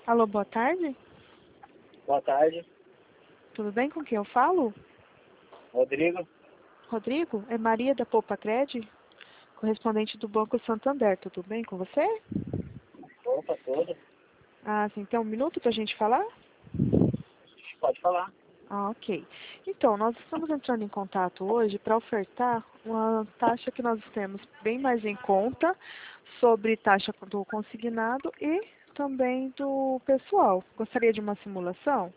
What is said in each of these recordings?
Alô, boa tarde. Boa tarde, Tudo bem com quem eu falo? Rodrigo. Rodrigo? É Maria da Poupa Cred, correspondente do Banco Santander. Tudo bem com você? Opa, toda. Ah, sim. Tem um minuto para a gente falar? Pode falar. Ah, ok. Então, nós estamos entrando em contato hoje para ofertar uma taxa que nós temos bem mais em conta sobre taxa do consignado e também do pessoal. Gostaria de uma simulação?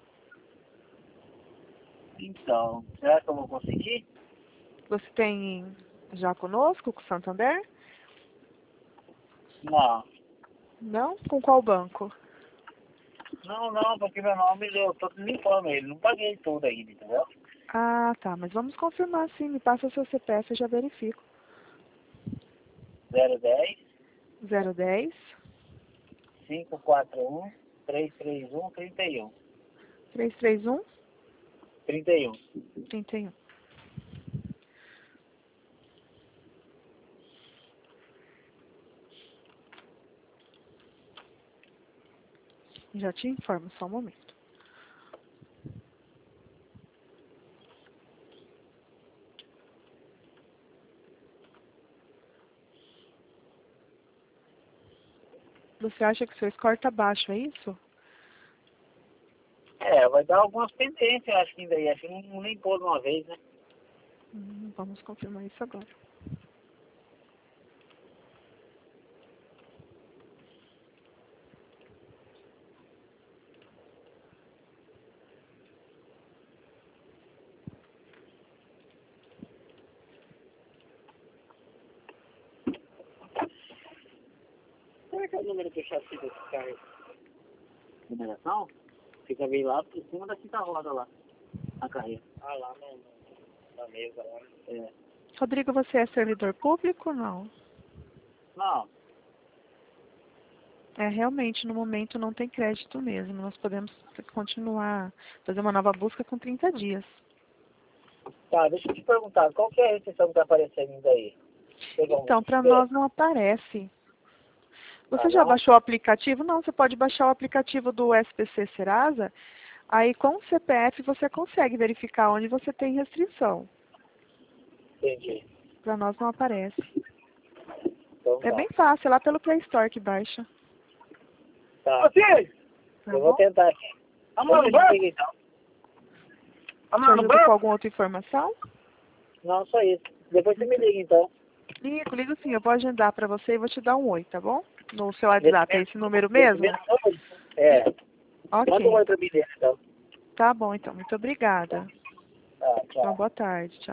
Então, será que eu vou conseguir? Você tem já conosco, com o Santander? Não. Não? Com qual banco? Não, porque meu nome eu tô limpando ele. Não paguei tudo ainda, entendeu? Ah, tá. Mas vamos confirmar sim. Me passa o seu CPF, eu já verifico. 010 010 541 331 31. 331 31. 31. Já te informo, só um momento. Você acha que seu score tá baixo, é isso? Vai dar algumas pendências, acho que ainda aí. Acho que não limpou de uma vez, né? Vamos confirmar isso agora. Será que é o número do chassi desse carro? Numeração? Fica bem lá por cima da quinta roda lá, na carreira. Ah, lá na mesa lá. É. Rodrigo, você é servidor público ou não? Não. É, realmente, no momento não tem crédito mesmo. Nós podemos continuar, fazer uma nova busca com 30 dias. Tá, deixa eu te perguntar, qual que é a restrição que tá aparecendo ainda aí? Então, para nós não aparece. Ah, Você já não? baixou o aplicativo? Não, você pode baixar o aplicativo do SPC Serasa. Aí, com o CPF, você consegue verificar onde você tem restrição. Entendi. Para nós não aparece. Então É tá. bem fácil, é lá pelo Play Store que baixa. Tá. Você! Tá Eu vou bom? tentar aqui. Vamos no Depois banco? liga, então. Vamos Te lá no ajudo com banco? alguma outra informação? Não, só isso. Depois você me liga, então. Ligo sim. Eu vou agendar para você e vou te dar um oi, tá bom? No seu Nesse WhatsApp, é mesmo, esse número nesse mesmo? mesmo número? É. Manda um Ok. oi pra mim dele, então. Tá bom, então. Muito obrigada. Tá, Então, tchau. boa tarde. Tchau.